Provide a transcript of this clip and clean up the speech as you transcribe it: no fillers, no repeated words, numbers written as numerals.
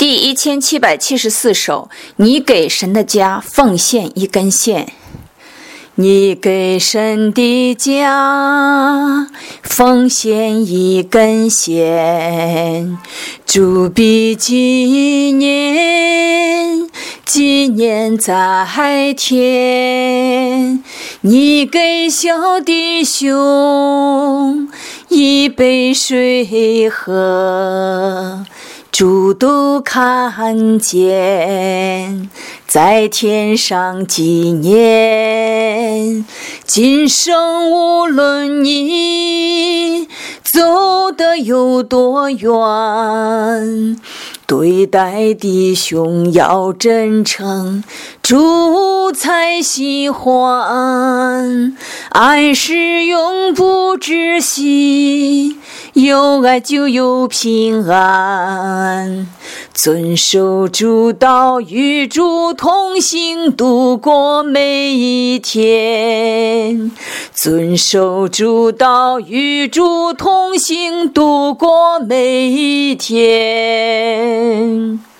第1774首，你给神的家奉献一根线。你给神的家奉献一根线，主必纪念在天。你给小弟兄一杯水喝，主都看见，在天上纪念。今生无论你走得有多远，对待弟兄要真诚，主才喜欢。爱是永不止息，有爱就有平安。遵守主道，与主同行，度过每一天。遵守主道，与主同行，度过每一天。